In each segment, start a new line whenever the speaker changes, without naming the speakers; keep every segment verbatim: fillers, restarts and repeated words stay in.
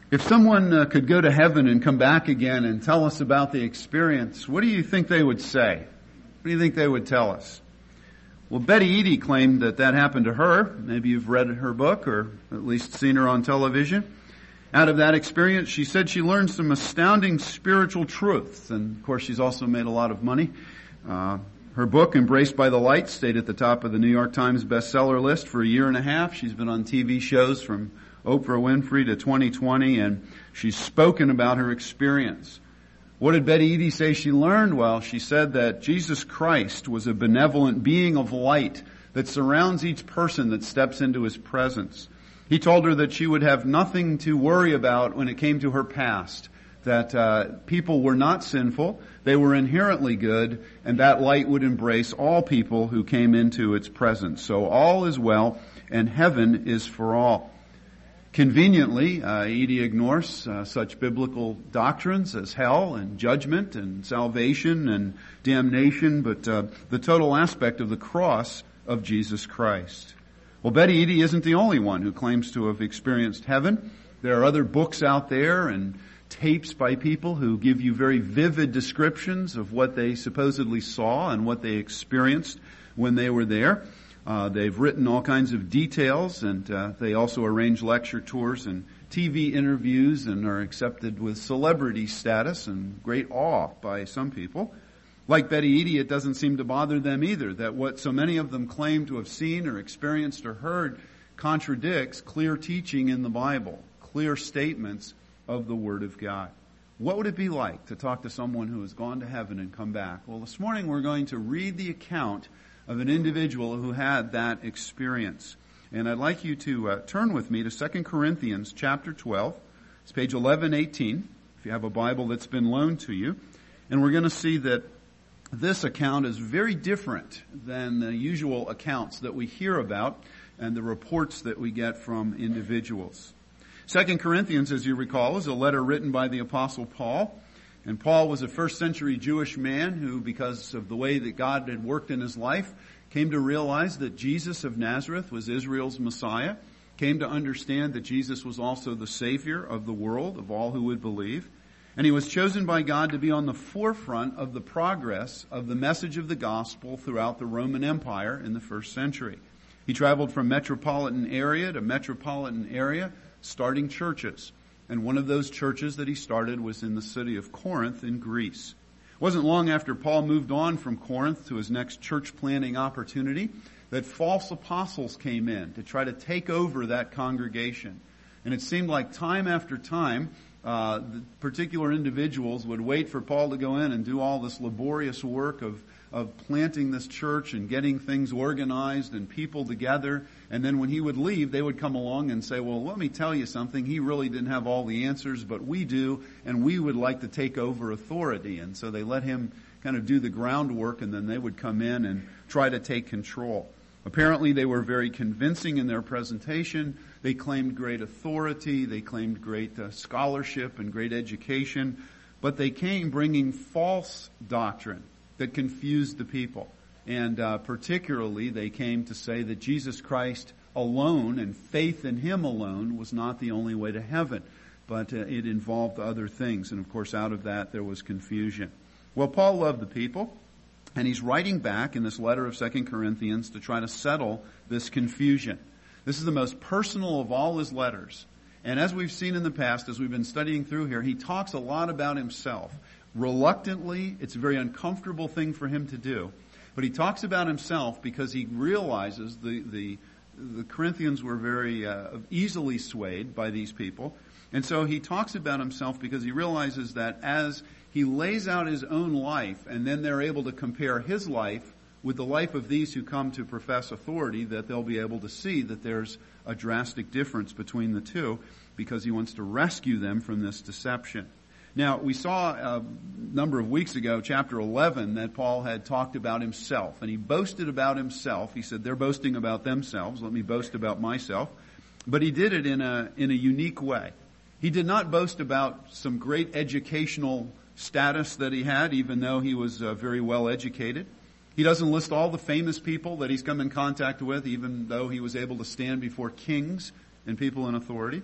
If someone uh, could go to heaven and come back again and tell us about the experience, what do you think they would say? What do you think they would tell us? Well, Betty Eadie claimed that that happened to her. Maybe you've read her book or at least seen her on television. Out of that experience, she said she learned some astounding spiritual truths. And, of course, she's also made a lot of money. Uh, her book, Embraced by the Light, stayed at the top of the New York Times bestseller list for a year and a half. She's been on T V shows from Oprah Winfrey to twenty twenty, and she's spoken about her experience. What did Betty Eadie say she learned? Well, she said that Jesus Christ was a benevolent being of light that surrounds each person that steps into His presence. He told her that she would have nothing to worry about when it came to her past, that uh, people were not sinful, they were inherently good, and that light would embrace all people who came into its presence. So all is well, and heaven is for all. Conveniently, uh, Eadie ignores uh, such biblical doctrines as hell and judgment and salvation and damnation, but uh, the total aspect of the cross of Jesus Christ. Well, Betty Eadie isn't the only one who claims to have experienced heaven. There are other books out there and tapes by people who give you very vivid descriptions of what they supposedly saw and what they experienced when they were there. Uh, they've written all kinds of details, and uh, they also arrange lecture tours and T V interviews and are accepted with celebrity status and great awe by some people. Like Betty Eadie, it doesn't seem to bother them either that what so many of them claim to have seen or experienced or heard contradicts clear teaching in the Bible, clear statements of the Word of God. What would it be like to talk to someone who has gone to heaven and come back? Well, this morning we're going to read the account of an individual who had that experience. And I'd like you to uh, turn with me to Second Corinthians chapter twelve. It's page eleven eighteen, if you have a Bible that's been loaned to you. And we're going to see that this account is very different than the usual accounts that we hear about and the reports that we get from individuals. Second Corinthians, as you recall, is a letter written by the Apostle Paul. And Paul was a first century Jewish man who, because of the way that God had worked in his life, came to realize that Jesus of Nazareth was Israel's Messiah, came to understand that Jesus was also the Savior of the world, of all who would believe. And he was chosen by God to be on the forefront of the progress of the message of the gospel throughout the Roman Empire in the first century. He traveled from metropolitan area to metropolitan area, starting churches. And one of those churches that he started was in the city of Corinth in Greece. It wasn't long after Paul moved on from Corinth to his next church planting opportunity that false apostles came in to try to take over that congregation. And it seemed like time after time, uh, the particular individuals would wait for Paul to go in and do all this laborious work of of planting this church and getting things organized and people together. And then when he would leave, they would come along and say, well, let me tell you something. He really didn't have all the answers, but we do, and we would like to take over authority. And so they let him kind of do the groundwork, and then they would come in and try to take control. Apparently, they were very convincing in their presentation. They claimed great authority. They claimed great uh, scholarship and great education. But they came bringing false doctrine that confused the people. And uh, particularly, they came to say that Jesus Christ alone and faith in Him alone was not the only way to heaven, but uh, it involved other things. And of course, out of that, there was confusion. Well, Paul loved the people, and he's writing back in this letter of Second Corinthians to try to settle this confusion. This is the most personal of all his letters. And as we've seen in the past, as we've been studying through here, he talks a lot about himself. Reluctantly, it's a very uncomfortable thing for him to do. But he talks about himself because he realizes the the, the Corinthians were very uh, easily swayed by these people. And so he talks about himself because he realizes that as he lays out his own life, and then they're able to compare his life with the life of these who come to profess authority, that they'll be able to see that there's a drastic difference between the two, because he wants to rescue them from this deception. Now, we saw a number of weeks ago, chapter eleven, that Paul had talked about himself. And he boasted about himself. He said, they're boasting about themselves. Let me boast about myself. But he did it in a in a unique way. He did not boast about some great educational status that he had, even though he was uh, very well educated. He doesn't list all the famous people that he's come in contact with, even though he was able to stand before kings and people in authority.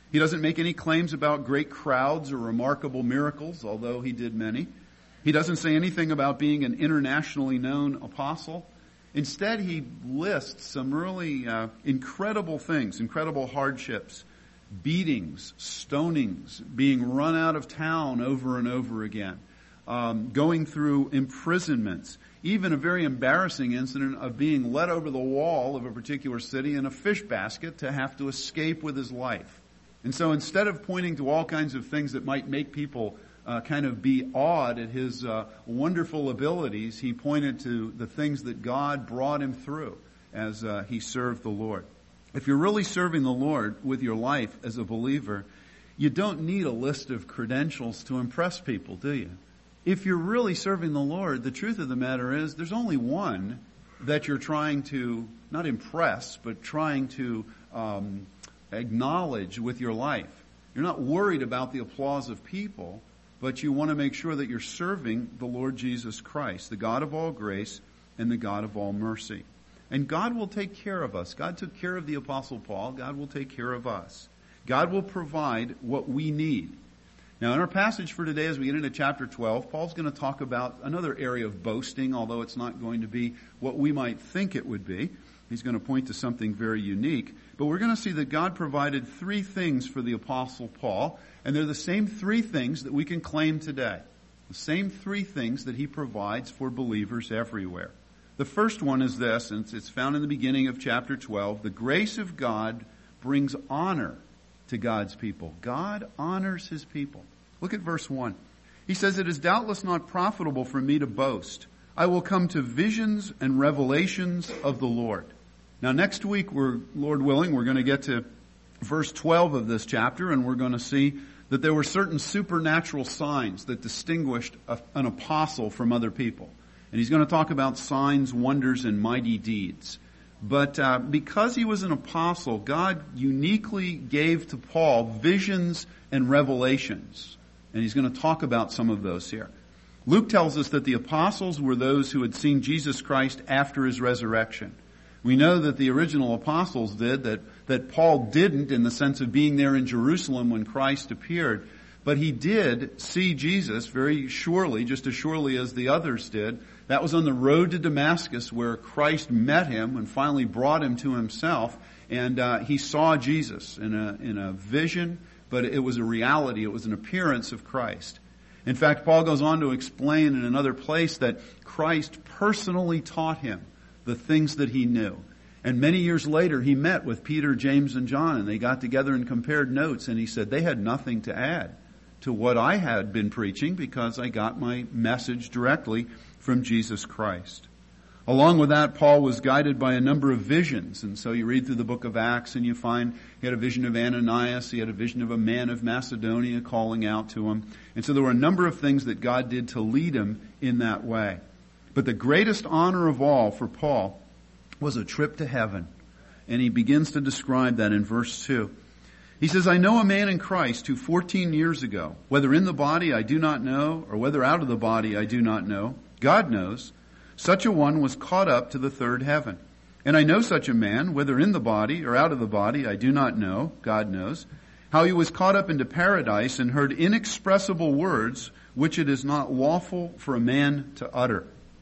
He doesn't make any claims about great crowds or remarkable miracles, although he did many. He doesn't say anything about being an internationally known apostle. Instead, he lists some really uh, incredible things, incredible hardships, beatings, stonings, being run out of town over and over again, um, going through imprisonments, even a very embarrassing incident of being led over the wall of a particular city in a fish basket to have to escape with his life. And so instead of pointing to all kinds of things that might make people uh, kind of be awed at his uh, wonderful abilities, he pointed to the things that God brought him through as uh, he served the Lord. If you're really serving the Lord with your life as a believer, you don't need a list of credentials to impress people, do you? If you're really serving the Lord, the truth of the matter is there's only one that you're trying to, not impress, but trying to um, acknowledge with your life. You're not worried about the applause of people, but you want to make sure that you're serving the Lord Jesus Christ, the God of all grace and the God of all mercy. And God will take care of us. God took care of the Apostle Paul. God will take care of us. God will provide what we need. Now, in our passage for today, as we get into chapter twelve, Paul's going to talk about another area of boasting, although it's not going to be what we might think it would be. He's going to point to something very unique. But we're going to see that God provided three things for the Apostle Paul, and they're the same three things that we can claim today. The same three things that he provides for believers everywhere. The first one is this, and it's found in the beginning of chapter twelve. The grace of God brings honor to God's people. God honors his people. Look at verse one. He says, "It is doubtless not profitable for me to boast. I will come to visions and revelations of the Lord." Now next week, we're, Lord willing, we're going to get to verse twelve of this chapter, and we're going to see that there were certain supernatural signs that distinguished a, an apostle from other people. And he's going to talk about signs, wonders, and mighty deeds. But uh, because he was an apostle, God uniquely gave to Paul visions and revelations. And he's going to talk about some of those here. Luke tells us that the apostles were those who had seen Jesus Christ after his resurrection. We know that the original apostles did, that, that Paul didn't in the sense of being there in Jerusalem when Christ appeared. But he did see Jesus very surely, just as surely as the others did. That was on the road to Damascus where Christ met him and finally brought him to himself. And uh, he saw Jesus in a, in a vision, but it was a reality. It was an appearance of Christ. In fact, Paul goes on to explain in another place that Christ personally taught him the things that he knew. And many years later, he met with Peter, James, and John, and they got together and compared notes, and he said they had nothing to add to what I had been preaching because I got my message directly from Jesus Christ. Along with that, Paul was guided by a number of visions. And so you read through the book of Acts and you find he had a vision of Ananias. He had a vision of a man of Macedonia calling out to him. And so there were a number of things that God did to lead him in that way. But the greatest honor of all for Paul was a trip to heaven. And he begins to describe that in verse two. He says, "I know a man in Christ who fourteen years ago, whether in the body I do not know, or whether out of the body I do not know, God knows, such a one was caught up to the third heaven. And I know such a man, whether in the body or out of the body I do not know, God knows, how he was caught up into paradise and heard inexpressible words which it is not lawful for a man to utter."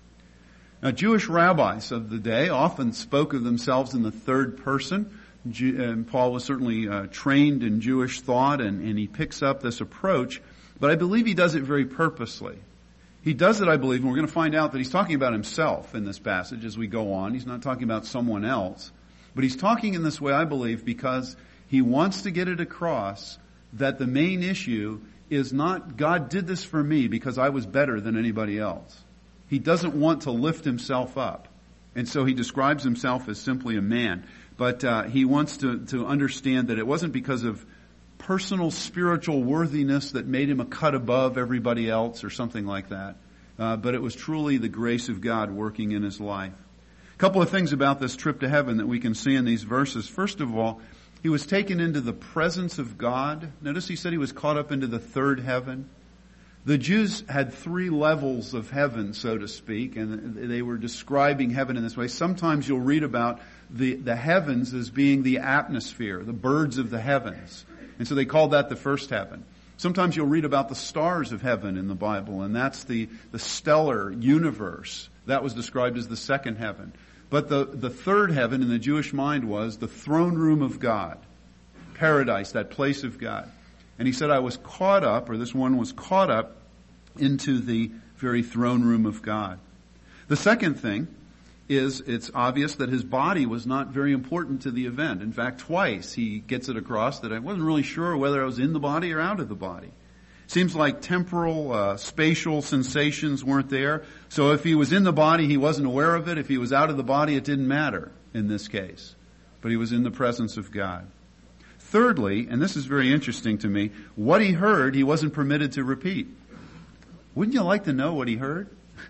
Now, Jewish rabbis of the day often spoke of themselves in the third person. And Paul was certainly uh, trained in Jewish thought, and, and he picks up this approach. But I believe he does it very purposely. He does it, I believe, and we're going to find out that he's talking about himself in this passage as we go on. He's not talking about someone else. But he's talking in this way, I believe, because he wants to get it across that the main issue is not God did this for me because I was better than anybody else. He doesn't want to lift himself up. And so he describes himself as simply a man. But uh, he wants to, to understand that it wasn't because of personal spiritual worthiness that made him a cut above everybody else or something like that. Uh, but it was truly the grace of God working in his life. A couple of things about this trip to heaven that we can see in these verses. First of all, he was taken into the presence of God. Notice he said he was caught up into the third heaven. The Jews had three levels of heaven, so to speak, and they were describing heaven in this way. Sometimes you'll read about the, the heavens as being the atmosphere, the birds of the heavens. And so they called that the first heaven. Sometimes you'll read about the stars of heaven in the Bible, and that's the, the stellar universe. That was described as the second heaven. But the, the third heaven in the Jewish mind was the throne room of God. Paradise, that place of God. And he said, I was caught up, or this one was caught up into the very throne room of God. The second thing is it's obvious that his body was not very important to the event. In fact, twice he gets it across that I wasn't really sure whether I was in the body or out of the body. Seems like temporal, uh, spatial sensations weren't there. So if he was in the body, he wasn't aware of it. If he was out of the body, it didn't matter in this case. But he was in the presence of God. Thirdly, and this is very interesting to me, what he heard, he wasn't permitted to repeat. Wouldn't you like to know what he heard?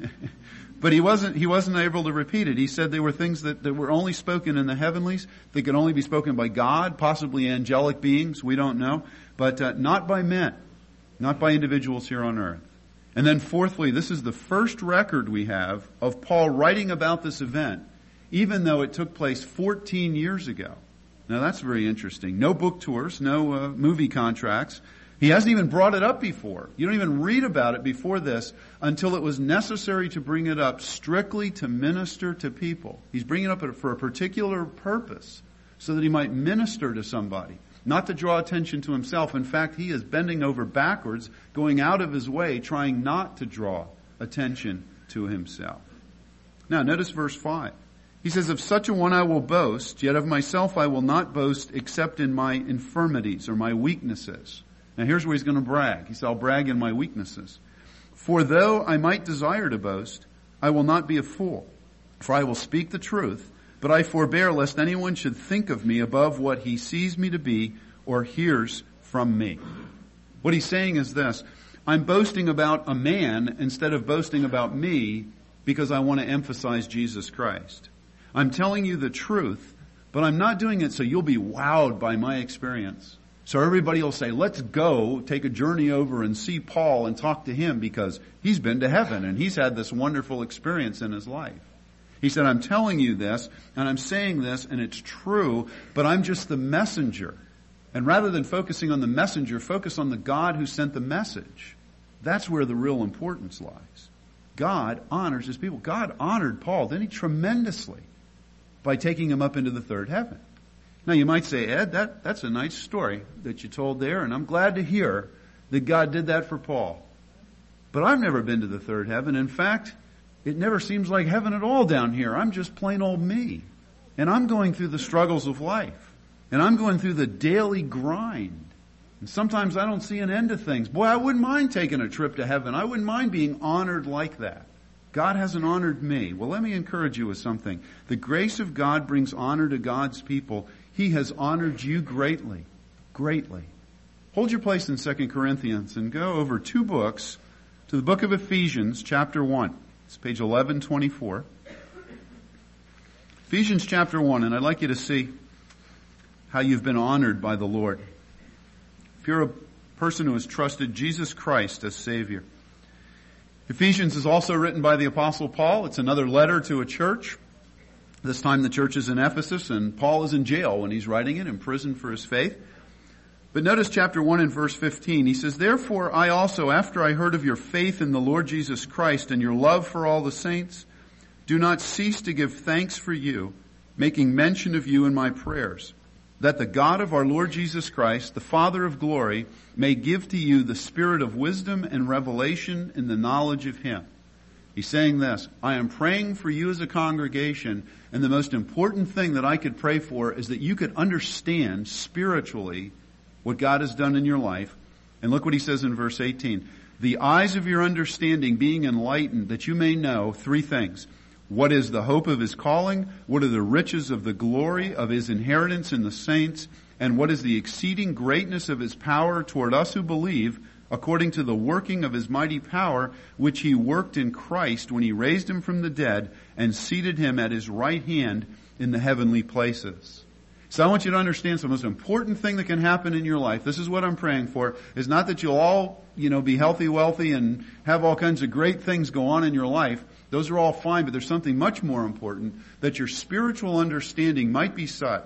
But he wasn't, he wasn't able to repeat it. He said there were things that, that were only spoken in the heavenlies, that could only be spoken by God, possibly angelic beings, we don't know, but uh, not by men, not by individuals here on earth. And then fourthly, this is the first record we have of Paul writing about this event, even though it took place fourteen years ago. Now that's very interesting. No book tours, no uh, movie contracts. He hasn't even brought it up before. You don't even read about it before this until it was necessary to bring it up strictly to minister to people. He's bringing it up for a particular purpose so that he might minister to somebody, not to draw attention to himself. In fact, he is bending over backwards, going out of his way, trying not to draw attention to himself. Now, notice verse five. He says, of such a one I will boast, yet of myself I will not boast except in my infirmities or my weaknesses. Now here's where he's going to brag. He said, I'll brag in my weaknesses. For though I might desire to boast, I will not be a fool. For I will speak the truth, but I forbear lest anyone should think of me above what he sees me to be or hears from me. What he's saying is this: I'm boasting about a man instead of boasting about me because I want to emphasize Jesus Christ. I'm telling you the truth, but I'm not doing it so you'll be wowed by my experience. So everybody will say, let's go take a journey over and see Paul and talk to him because he's been to heaven and he's had this wonderful experience in his life. He said, I'm telling you this and I'm saying this and it's true, but I'm just the messenger. And rather than focusing on the messenger, focus on the God who sent the message. That's where the real importance lies. God honors his people. God honored Paul, didn't he? Tremendously by taking him up into the third heaven. Now you might say, Ed, that, that's a nice story that you told there, and I'm glad to hear that God did that for Paul. But I've never been to the third heaven. In fact, it never seems like heaven at all down here. I'm just plain old me. And I'm going through the struggles of life. And I'm going through the daily grind. And sometimes I don't see an end to things. Boy, I wouldn't mind taking a trip to heaven. I wouldn't mind being honored like that. God hasn't honored me. Well, let me encourage you with something. The grace of God brings honor to God's people. He has honored you greatly, greatly. Hold your place in Second Corinthians and go over two books to the book of Ephesians, chapter one. It's page eleven twenty-four. Ephesians chapter one, and I'd like you to see how you've been honored by the Lord. If you're a person who has trusted Jesus Christ as Savior. Ephesians is also written by the Apostle Paul. It's another letter to a church. This time the church is in Ephesus, and Paul is in jail when he's writing it, in prison for his faith. But notice chapter one and verse fifteen. He says, therefore I also, after I heard of your faith in the Lord Jesus Christ and your love for all the saints, do not cease to give thanks for you, making mention of you in my prayers, that the God of our Lord Jesus Christ, the Father of glory, may give to you the spirit of wisdom and revelation in the knowledge of him. He's saying this: I am praying for you as a congregation, and the most important thing that I could pray for is that you could understand spiritually what God has done in your life. And look what he says in verse eighteen. The eyes of your understanding being enlightened, that you may know three things. What is the hope of his calling? What are the riches of the glory of his inheritance in the saints? And what is the exceeding greatness of his power toward us who believe, according to the working of his mighty power, which he worked in Christ when he raised him from the dead and seated him at his right hand in the heavenly places. So I want you to understand the most important thing that can happen in your life. This is what I'm praying for, is not that you'll all, you know, be healthy, wealthy, and have all kinds of great things go on in your life. Those are all fine, but there's something much more important, that your spiritual understanding might be such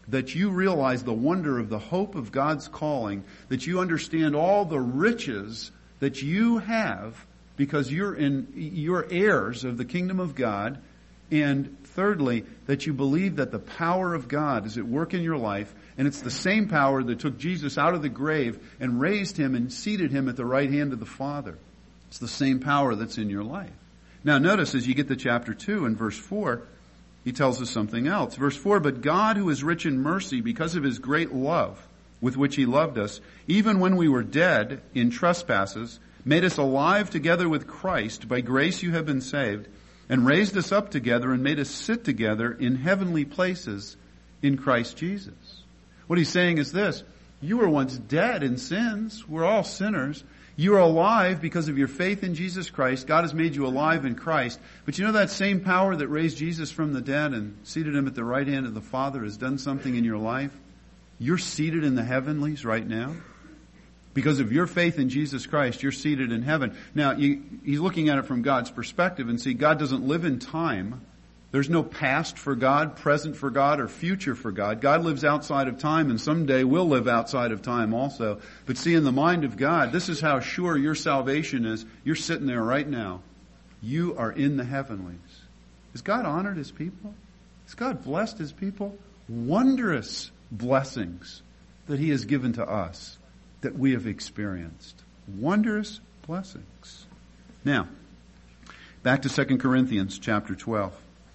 that you realize the wonder of the hope of God's calling, that you understand all the riches that you have because you're in, you're heirs of the kingdom of God, and thirdly, that you believe that the power of God is at work in your life, and it's the same power that took Jesus out of the grave and raised him and seated him at the right hand of the Father. It's the same power that's in your life. Now notice as you get to chapter two and verse four, he tells us something else. Verse four, but God, who is rich in mercy because of his great love with which he loved us, even when we were dead in trespasses, made us alive together with Christ. By grace you have been saved, and raised us up together and made us sit together in heavenly places in Christ Jesus. What he's saying is this: you were once dead in sins. We're all sinners. You are alive because of your faith in Jesus Christ. God has made you alive in Christ. But you know that same power that raised Jesus from the dead and seated him at the right hand of the Father has done something in your life? You're seated in the heavenlies right now. Because of your faith in Jesus Christ, you're seated in heaven. Now, you, he's looking at it from God's perspective, and see, God doesn't live in time. There's no past for God, present for God, or future for God. God lives outside of time, and someday we'll live outside of time also. But see, in the mind of God, this is how sure your salvation is. You're sitting there right now. You are in the heavenlies. Has God honored his people? Has God blessed his people? Wondrous blessings that he has given to us, that we have experienced. Wondrous blessings. Now, back to Second Corinthians chapter twelve.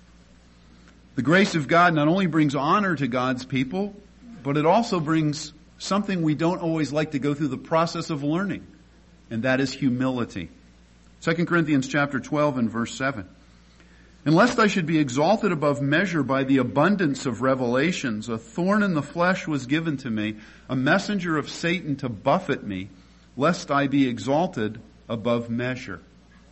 The grace of God not only brings honor to God's people, but it also brings something we don't always like to go through the process of learning, and that is humility. Second Corinthians chapter twelve and verse seven. And lest I should be exalted above measure by the abundance of revelations, a thorn in the flesh was given to me, a messenger of Satan to buffet me, lest I be exalted above measure.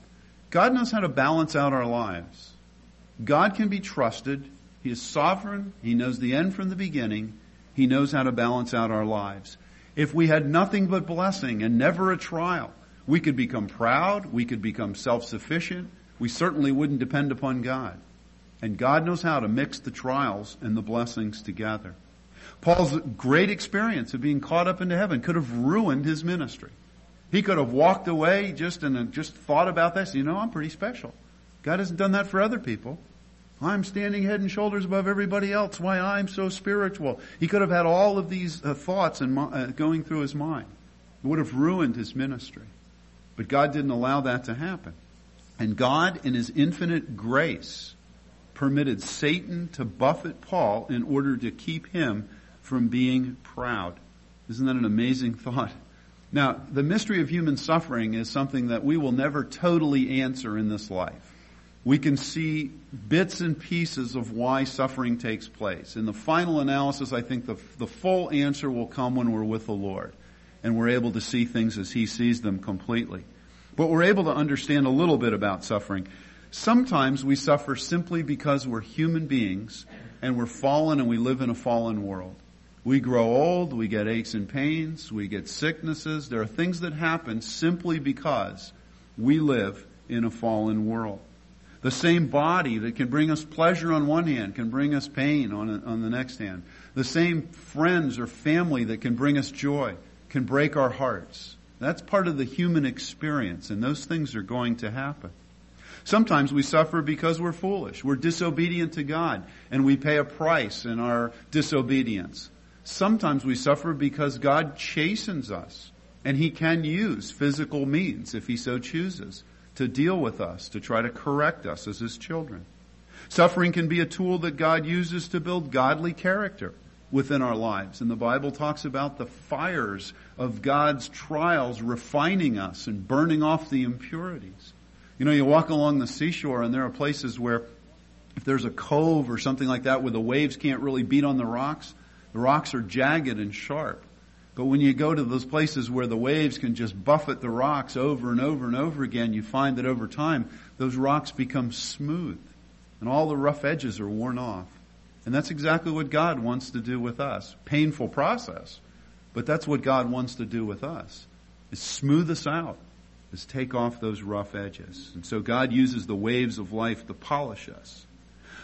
God knows how to balance out our lives. God can be trusted. He is sovereign. He knows the end from the beginning. He knows how to balance out our lives. If we had nothing but blessing and never a trial, we could become proud. We could become self-sufficient. We certainly wouldn't depend upon God. And God knows how to mix the trials and the blessings together. Paul's great experience of being caught up into heaven could have ruined his ministry. He could have walked away just and just thought about this. You know, I'm pretty special. God hasn't done that for other people. I'm standing head and shoulders above everybody else. Why, I'm so spiritual. He could have had all of these uh, thoughts and uh, going through his mind. It would have ruined his ministry. But God didn't allow that to happen. And God, in his infinite grace, permitted Satan to buffet Paul in order to keep him from being proud. Isn't that an amazing thought? Now, the mystery of human suffering is something that we will never totally answer in this life. We can see bits and pieces of why suffering takes place. In the final analysis, I think the, the full answer will come when we're with the Lord and we're able to see things as he sees them completely. But we're able to understand a little bit about suffering. Sometimes we suffer simply because we're human beings and we're fallen and we live in a fallen world. We grow old, we get aches and pains, we get sicknesses. There are things that happen simply because we live in a fallen world. The same body that can bring us pleasure on one hand can bring us pain on, on the next hand. The same friends or family that can bring us joy can break our hearts. That's part of the human experience, and those things are going to happen. Sometimes we suffer because we're foolish. We're disobedient to God, and we pay a price in our disobedience. Sometimes we suffer because God chastens us, and he can use physical means, if he so chooses, to deal with us, to try to correct us as his children. Suffering can be a tool that God uses to build godly character within our lives. And the Bible talks about the fires of God's trials refining us and burning off the impurities. You know, you walk along the seashore and there are places where if there's a cove or something like that where the waves can't really beat on the rocks, the rocks are jagged and sharp. But when you go to those places where the waves can just buffet the rocks over and over and over again, you find that over time, those rocks become smooth and all the rough edges are worn off. And that's exactly what God wants to do with us. Painful process, but that's what God wants to do with us, is smooth us out, is take off those rough edges. And so God uses the waves of life to polish us.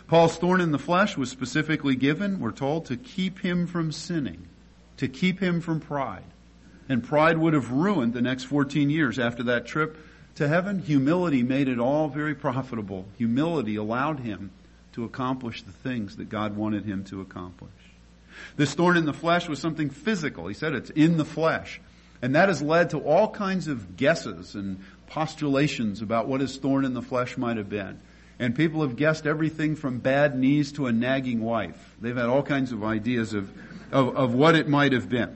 Paul's thorn in the flesh was specifically given, we're told, to keep him from sinning, to keep him from pride. And pride would have ruined the next fourteen years after that trip to heaven. Humility made it all very profitable. Humility allowed him to accomplish the things that God wanted him to accomplish. This thorn in the flesh was something physical. He said it's in the flesh. And that has led to all kinds of guesses and postulations about what his thorn in the flesh might have been. And people have guessed everything from bad knees to a nagging wife. They've had all kinds of ideas of, of, of what it might have been.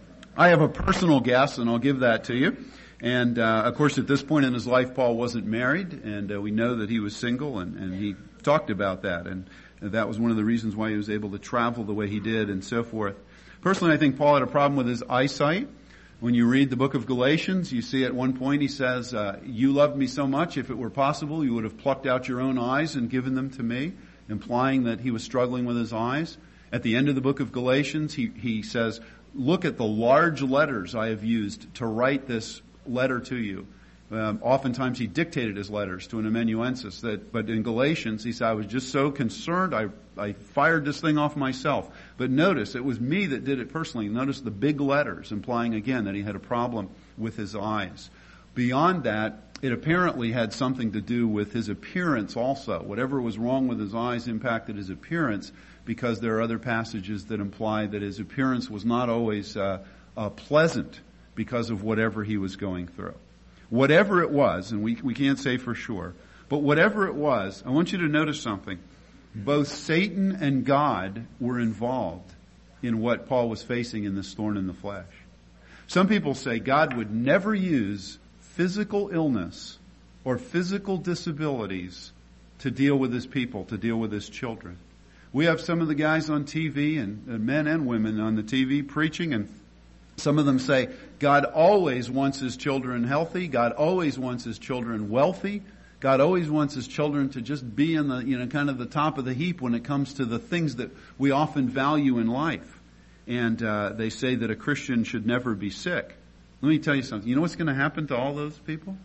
I have a personal guess, and I'll give that to you. And, uh, of course, at this point in his life, Paul wasn't married, and uh, we know that he was single, and, and he talked about that. And that was one of the reasons why he was able to travel the way he did and so forth. Personally, I think Paul had a problem with his eyesight. When you read the book of Galatians, you see at one point he says, uh, you loved me so much, if it were possible, you would have plucked out your own eyes and given them to me, implying that he was struggling with his eyes. At the end of the book of Galatians, he, he says, look at the large letters I have used to write this letter to you. Um, oftentimes he dictated his letters to an amanuensis. That, but in Galatians, he said, I was just so concerned, I, I fired this thing off myself. But notice, it was me that did it personally. Notice the big letters, implying again that he had a problem with his eyes. Beyond that, it apparently had something to do with his appearance also. Whatever was wrong with his eyes impacted his appearance, because there are other passages that imply that his appearance was not always uh, uh, pleasant because of whatever he was going through. Whatever it was, and we, we can't say for sure, but whatever it was, I want you to notice something. Both Satan and God were involved in what Paul was facing in this thorn in the flesh. Some people say God would never use physical illness or physical disabilities to deal with his people, to deal with his children. We have some of the guys on T V, and, and men and women on the T V preaching, and some of them say God always wants his children healthy. God always wants his children wealthy. God always wants his children to just be in the, you know, kind of the top of the heap when it comes to the things that we often value in life. And uh, they say that a Christian should never be sick. Let me tell you something. You know what's going to happen to all those people?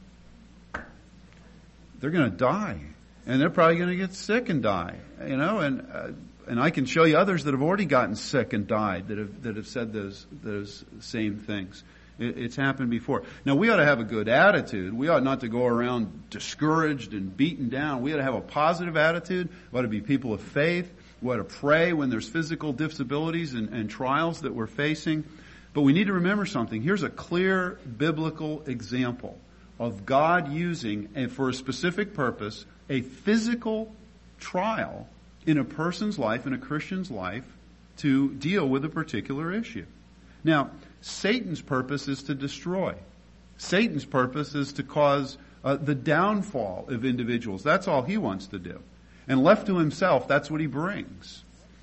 They're going to die. And they're probably going to get sick and die. You know, and uh, and I can show you others that have already gotten sick and died that have that have said those those same things. It, it's happened before. Now, we ought to have a good attitude. We ought not to go around discouraged and beaten down. We ought to have a positive attitude. We ought to be people of faith. We ought to pray when there's physical disabilities and, and trials that we're facing. But we need to remember something. Here's a clear biblical example of God using, and for a specific purpose, a physical trial in a person's life, in a Christian's life, to deal with a particular issue. Now, Satan's purpose is to destroy. Satan's purpose is to cause uh, the downfall of individuals. That's all he wants to do. And left to himself, that's what he brings.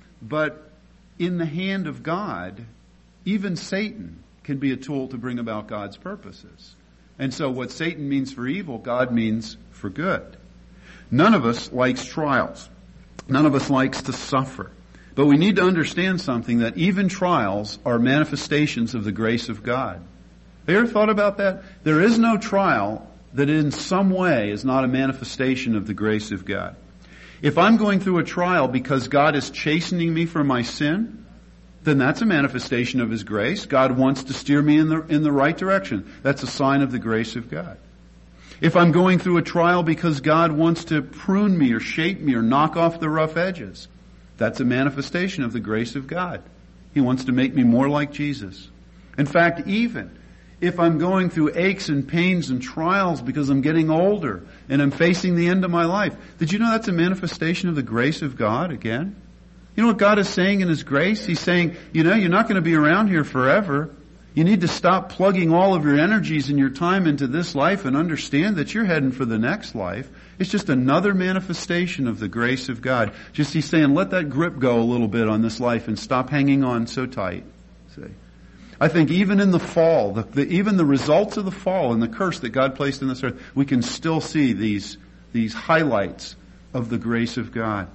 But in the hand of God, even Satan can be a tool to bring about God's purposes. And so what Satan means for evil, God means for good. None of us likes trials. None of us likes to suffer. But we need to understand something, that even trials are manifestations of the grace of God. Have you ever thought about that? There is no trial that in some way is not a manifestation of the grace of God. If I'm going through a trial because God is chastening me for my sin, then that's a manifestation of his grace. God wants to steer me in the in the right direction. That's a sign of the grace of God. If I'm going through a trial because God wants to prune me or shape me or knock off the rough edges, that's a manifestation of the grace of God. He wants to make me more like Jesus. In fact, even if I'm going through aches and pains and trials because I'm getting older and I'm facing the end of my life, did you know that's a manifestation of the grace of God again? You know what God is saying in his grace? He's saying, you know, you're not going to be around here forever. You need to stop plugging all of your energies and your time into this life and understand that you're heading for the next life. It's just another manifestation of the grace of God. Just he's saying, let that grip go a little bit on this life and stop hanging on so tight. See? I think even in the fall, the, the, even the results of the fall and the curse that God placed in this earth, we can still see these, these highlights of the grace of God.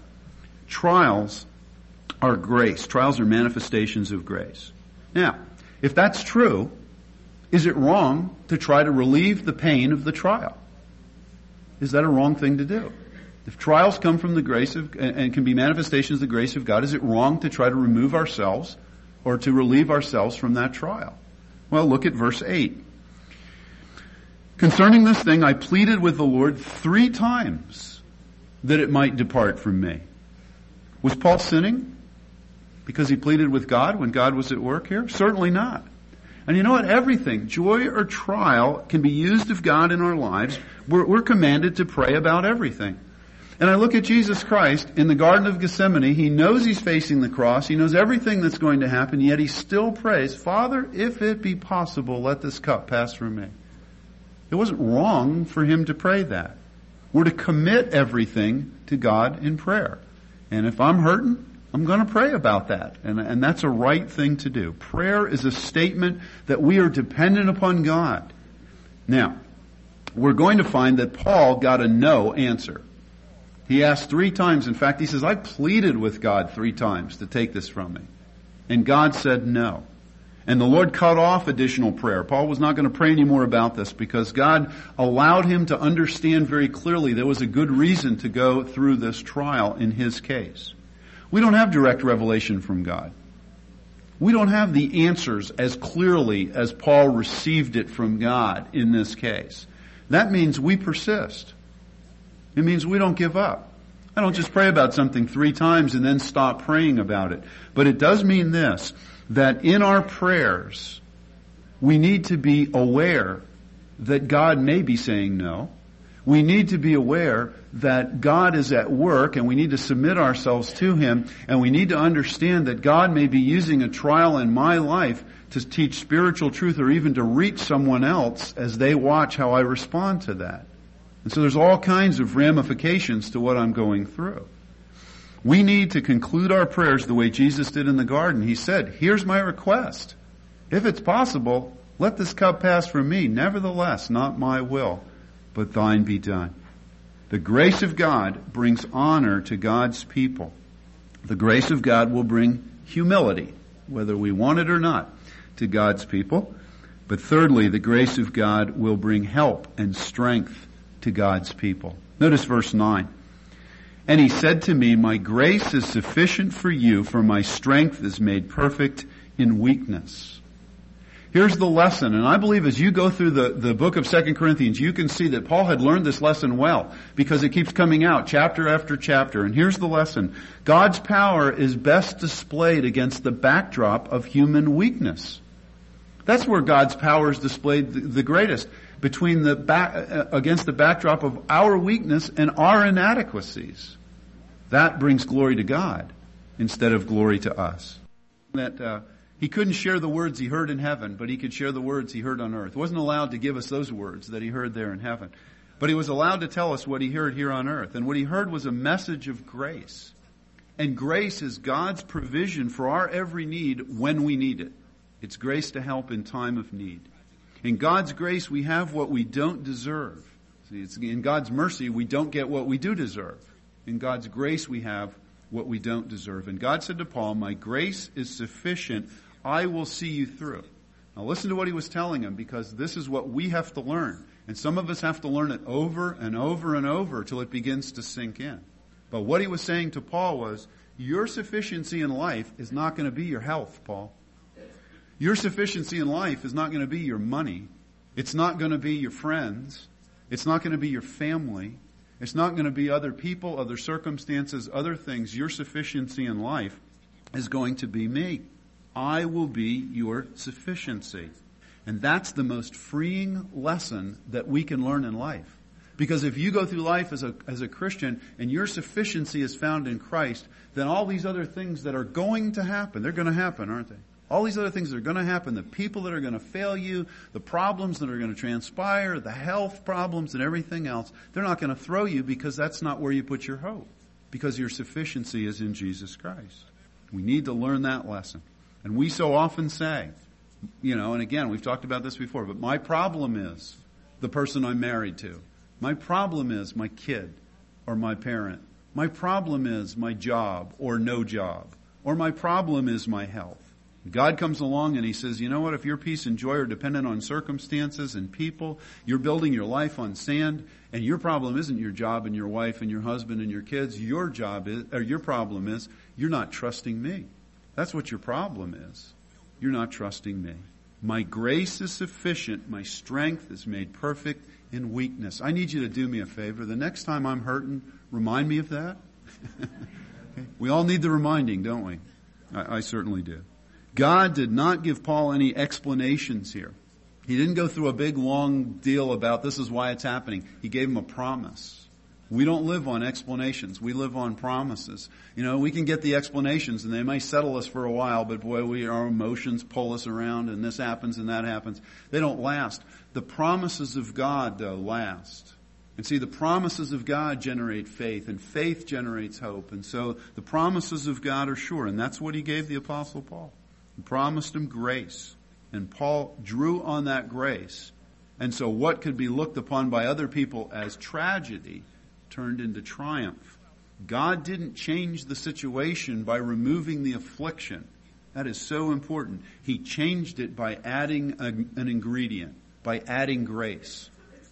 Trials are grace. Trials are manifestations of grace. Now, if that's true, is it wrong to try to relieve the pain of the trial? Is that a wrong thing to do? If trials come from the grace of, and can be manifestations of the grace of God, is it wrong to try to remove ourselves or to relieve ourselves from that trial? Well, look at verse eight. Concerning this thing, I pleaded with the Lord three times that it might depart from me. Was Paul sinning because he pleaded with God when God was at work here? Certainly not. And you know what? Everything, joy or trial, can be used of God in our lives. We're, we're commanded to pray about everything. And I look at Jesus Christ in the Garden of Gethsemane. He knows he's facing the cross. He knows everything that's going to happen, yet he still prays, Father, if it be possible, let this cup pass from me. It wasn't wrong for him to pray that. We're to commit everything to God in prayer. And if I'm hurting, I'm going to pray about that. And, and that's a right thing to do. Prayer is a statement that we are dependent upon God. Now, we're going to find that Paul got a no answer. He asked three times. In fact, he says, I pleaded with God three times to take this from me. And God said no. And the Lord cut off additional prayer. Paul was not going to pray anymore about this because God allowed him to understand very clearly there was a good reason to go through this trial in his case. We don't have direct revelation from God. We don't have the answers as clearly as Paul received it from God in this case. That means we persist. It means we don't give up. I don't just pray about something three times and then stop praying about it. But it does mean this, that in our prayers, we need to be aware that God may be saying no. We need to be aware that God is at work and we need to submit ourselves to Him, and we need to understand that God may be using a trial in my life to teach spiritual truth or even to reach someone else as they watch how I respond to that. And so there's all kinds of ramifications to what I'm going through. We need to conclude our prayers the way Jesus did in the garden. He said, here's my request. If it's possible, let this cup pass from me. Nevertheless, not my will, but thine be done. The grace of God brings honor to God's people. The grace of God will bring humility, whether we want it or not, to God's people. But thirdly, the grace of God will bring help and strength to God's people. Notice verse nine. And he said to me, my grace is sufficient for you, for my strength is made perfect in weakness. Here's the lesson, and I believe as you go through the, the book of Second Corinthians, you can see that Paul had learned this lesson well, because it keeps coming out chapter after chapter. And here's the lesson. God's power is best displayed against the backdrop of human weakness. That's where God's power is displayed the, the greatest, between the back, uh, against the backdrop of our weakness and our inadequacies. That brings glory to God instead of glory to us. That uh, he couldn't share the words he heard in heaven, but he could share the words he heard on earth. He wasn't allowed to give us those words that he heard there in heaven. But he was allowed to tell us what he heard here on earth. And what he heard was a message of grace. And grace is God's provision for our every need when we need it. It's grace to help in time of need. In God's grace, we have what we don't deserve. See, it's in God's mercy, we don't get what we do deserve. In God's grace, we have what we don't deserve. And God said to Paul, my grace is sufficient. I will see you through. Now listen to what he was telling him, because this is what we have to learn. And some of us have to learn it over and over and over till it begins to sink in. But what he was saying to Paul was, your sufficiency in life is not going to be your health, Paul. Your sufficiency in life is not going to be your money. It's not going to be your friends. It's not going to be your family. It's not going to be other people, other circumstances, other things. Your sufficiency in life is going to be me. I will be your sufficiency. And that's the most freeing lesson that we can learn in life. Because if you go through life as a, as a Christian and your sufficiency is found in Christ, then all these other things that are going to happen, they're going to happen, aren't they? All these other things that are going to happen, the people that are going to fail you, the problems that are going to transpire, the health problems and everything else, they're not going to throw you, because that's not where you put your hope. Because your sufficiency is in Jesus Christ. We need to learn that lesson. And we so often say, you know, and again, we've talked about this before, but my problem is the person I'm married to. My problem is my kid or my parent. My problem is my job or no job. Or my problem is my health. God comes along and he says, you know what, if your peace and joy are dependent on circumstances and people, you're building your life on sand, and your problem isn't your job and your wife and your husband and your kids. Your job is, or your problem is, you're not trusting me. That's what your problem is. You're not trusting me. My grace is sufficient. My strength is made perfect in weakness. I need you to do me a favor. The next time I'm hurting, remind me of that. Okay. We all need the reminding, don't we? I, I certainly do. God did not give Paul any explanations here. He didn't go through a big long deal about this is why it's happening. He gave him a promise. We don't live on explanations. We live on promises. You know, we can get the explanations and they may settle us for a while, but boy, we, our emotions pull us around and this happens and that happens. They don't last. The promises of God, though, last. And see, the promises of God generate faith, and faith generates hope. And so the promises of God are sure, and that's what he gave the Apostle Paul. He promised him grace, and Paul drew on that grace. And so what could be looked upon by other people as tragedy turned into triumph. God didn't change the situation by removing the affliction. That is so important. He changed it by adding a, an ingredient, by adding grace.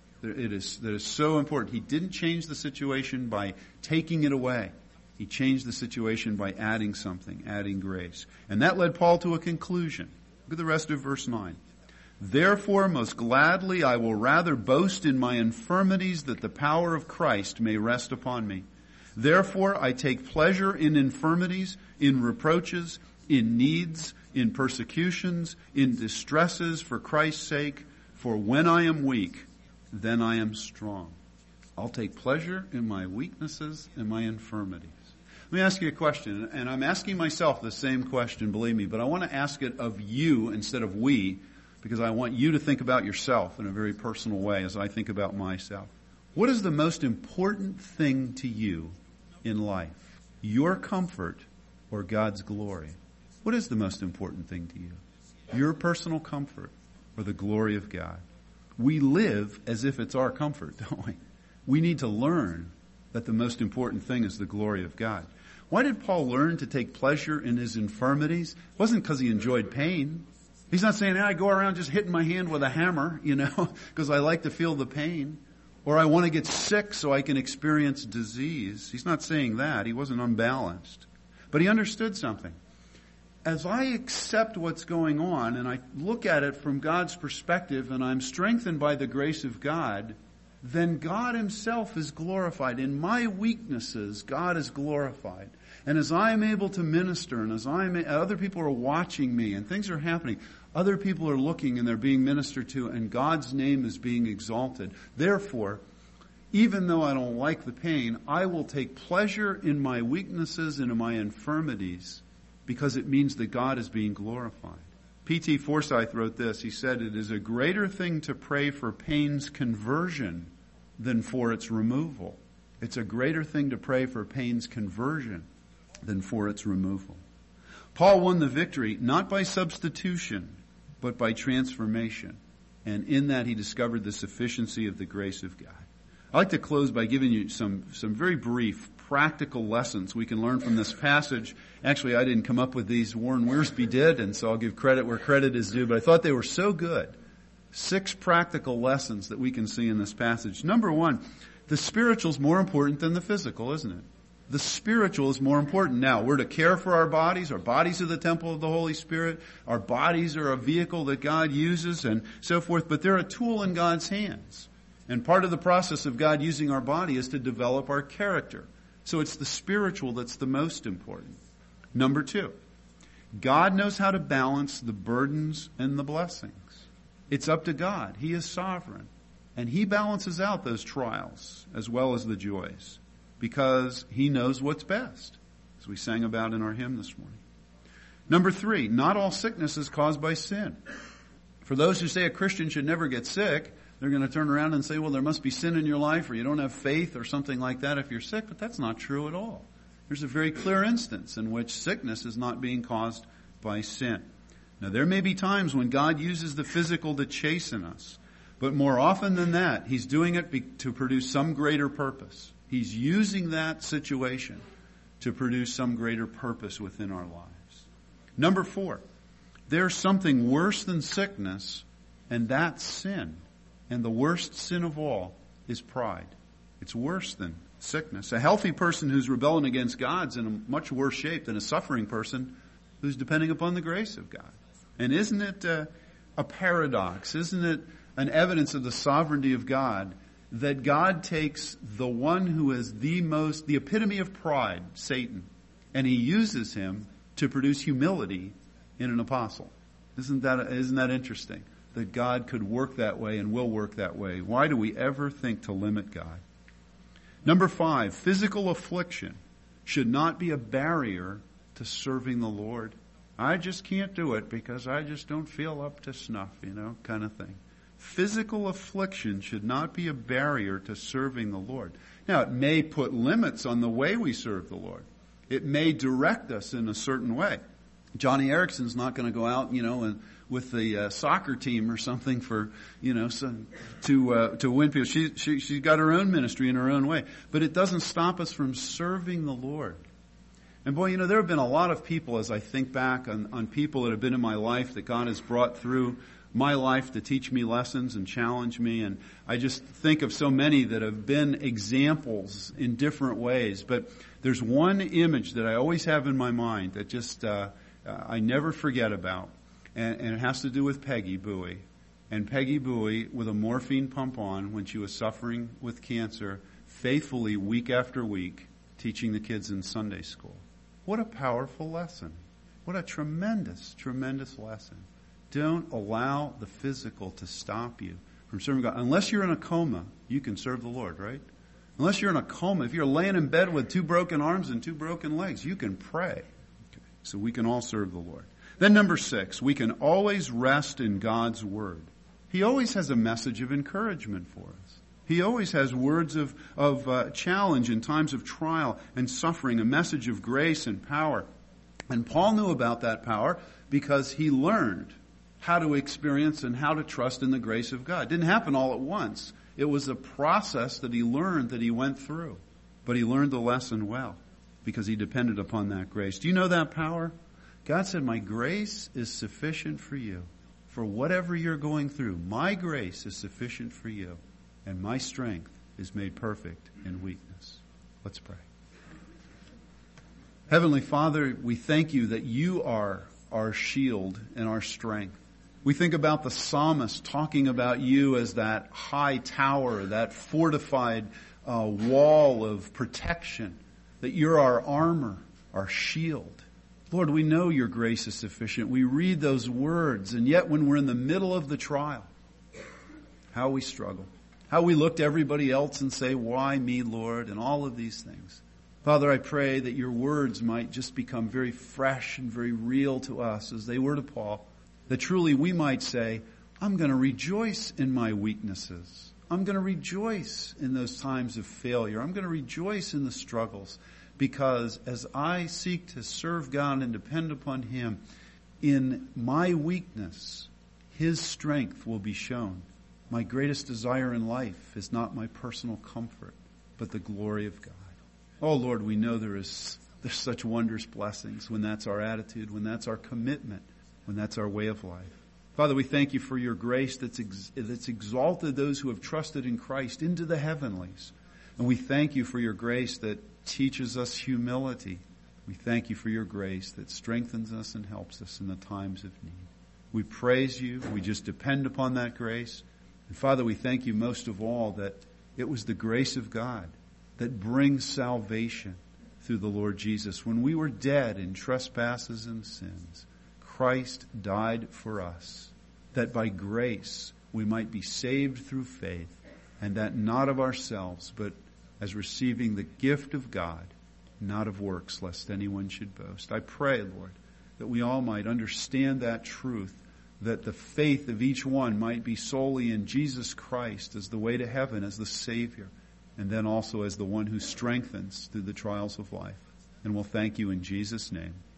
It is, that is so important. He didn't change the situation by taking it away. He changed the situation by adding something, adding grace. And that led Paul to a conclusion. Look at the rest of verse nine. Therefore, most gladly I will rather boast in my infirmities, that the power of Christ may rest upon me. Therefore, I take pleasure in infirmities, in reproaches, in needs, in persecutions, in distresses for Christ's sake. For when I am weak, then I am strong. I'll take pleasure in my weaknesses and my infirmities. Let me ask you a question, and I'm asking myself the same question, believe me, but I want to ask it of you instead of we, because I want you to think about yourself in a very personal way as I think about myself. What is the most important thing to you in life? Your comfort or God's glory? What is the most important thing to you? Your personal comfort or the glory of God? We live as if it's our comfort, don't we? We need to learn that the most important thing is the glory of God. Why did Paul learn to take pleasure in his infirmities? It wasn't because he enjoyed pain. He's not saying, hey, I go around just hitting my hand with a hammer, you know, because I like to feel the pain. Or I want to get sick so I can experience disease. He's not saying that. He wasn't unbalanced. But he understood something. As I accept what's going on and I look at it from God's perspective and I'm strengthened by the grace of God, then God himself is glorified. In my weaknesses, God is glorified. And as I'm able to minister and as I'm, other people are watching me and things are happening, other people are looking and they're being ministered to and God's name is being exalted. Therefore, even though I don't like the pain, I will take pleasure in my weaknesses and in my infirmities because it means that God is being glorified. P T Forsyth wrote this. He said, it is a greater thing to pray for pain's conversion than for its removal. It's a greater thing to pray for pain's conversion than for its removal. Paul won the victory not by substitution, but by transformation. And in that he discovered the sufficiency of the grace of God. I'd like to close by giving you some, some very brief practical lessons we can learn from this passage. Actually, I didn't come up with these. Warren Wiersbe did, and so I'll give credit where credit is due. But I thought they were so good. Six practical lessons that we can see in this passage. Number one, the spiritual is more important than the physical, isn't it? The spiritual is more important. Now, we're to care for our bodies. Our bodies are the temple of the Holy Spirit. Our bodies are a vehicle that God uses and so forth. But they're a tool in God's hands. And part of the process of God using our body is to develop our character. So it's the spiritual that's the most important. Number two, God knows how to balance the burdens and the blessings. It's up to God. He is sovereign. And He balances out those trials as well as the joys because He knows what's best, as we sang about in our hymn this morning. Number three, not all sickness is caused by sin. For those who say a Christian should never get sick, they're going to turn around and say, well, there must be sin in your life or you don't have faith or something like that if you're sick. But that's not true at all. There's a very clear instance in which sickness is not being caused by sin. Now, there may be times when God uses the physical to chasten us. But more often than that, He's doing it be- to produce some greater purpose. He's using that situation to produce some greater purpose within our lives. Number four, There's something worse than sickness, and that's sin. And the worst sin of all is pride. It's worse than sickness. A healthy person who's rebelling against God's in a much worse shape than a suffering person who's depending upon the grace of God. And isn't it uh, a paradox? Isn't it an evidence of the sovereignty of God that God takes the one who is the most, the epitome of pride, Satan, and he uses him to produce humility in an apostle? Isn't that, isn't that interesting? That God could work that way and will work that way. Why do we ever think to limit God? Number five, physical affliction should not be a barrier to serving the Lord. I just can't do it because I just don't feel up to snuff, you know, kind of thing. Physical affliction should not be a barrier to serving the Lord. Now, it may put limits on the way we serve the Lord. It may direct us in a certain way. Johnny Erickson's not going to go out, you know, and with the uh, soccer team or something for, you know, some, to uh, to win people. She she she's got her own ministry in her own way, but it doesn't stop us from serving the Lord. And boy, you know, there have been a lot of people, as I think back on, on people that have been in my life that God has brought through my life to teach me lessons and challenge me. And I just think of so many that have been examples in different ways. But there's one image that I always have in my mind that just uh, I never forget about. And, and it has to do with Peggy Bowie. And Peggy Bowie, with a morphine pump on when she was suffering with cancer, faithfully week after week, teaching the kids in Sunday school. What a powerful lesson. What a tremendous, tremendous lesson. Don't allow the physical to stop you from serving God. Unless you're in a coma, you can serve the Lord, right? Unless you're in a coma, if you're laying in bed with two broken arms and two broken legs, you can pray. Okay. So we can all serve the Lord. Then number six, we can always rest in God's Word. He always has a message of encouragement for us. He always has words of, of uh, challenge in times of trial and suffering, a message of grace and power. And Paul knew about that power because he learned how to experience and how to trust in the grace of God. It didn't happen all at once. It was a process that he learned, that he went through. But he learned the lesson well because he depended upon that grace. Do you know that power? God said, my grace is sufficient for you. For whatever you're going through, my grace is sufficient for you. And my strength is made perfect in weakness. Let's pray. Heavenly Father, we thank you that you are our shield and our strength. We think about the psalmist talking about you as that high tower, that fortified uh, wall of protection, that you're our armor, our shield. Lord, we know your grace is sufficient. We read those words, and yet when we're in the middle of the trial, how we struggle. How we look to everybody else and say, why me, Lord, and all of these things. Father, I pray that your words might just become very fresh and very real to us as they were to Paul. That truly we might say, I'm going to rejoice in my weaknesses. I'm going to rejoice in those times of failure. I'm going to rejoice in the struggles. Because as I seek to serve God and depend upon Him, in my weakness, His strength will be shown. My greatest desire in life is not my personal comfort, but the glory of God. Oh Lord, we know there is there's such wondrous blessings when that's our attitude, when that's our commitment, when that's our way of life. Father, we thank you for your grace that's ex- that's exalted those who have trusted in Christ into the heavenlies. And we thank you for your grace that teaches us humility. We thank you for your grace that strengthens us and helps us in the times of need. We praise you. We just depend upon that grace. And Father, we thank you most of all that it was the grace of God that brings salvation through the Lord Jesus. When we were dead in trespasses and sins, Christ died for us, that by grace we might be saved through faith, and that not of ourselves, but as receiving the gift of God, not of works, lest anyone should boast. I pray, Lord, that we all might understand that truth, that the faith of each one might be solely in Jesus Christ as the way to heaven, as the Savior, and then also as the one who strengthens through the trials of life. And we'll thank you in Jesus' name.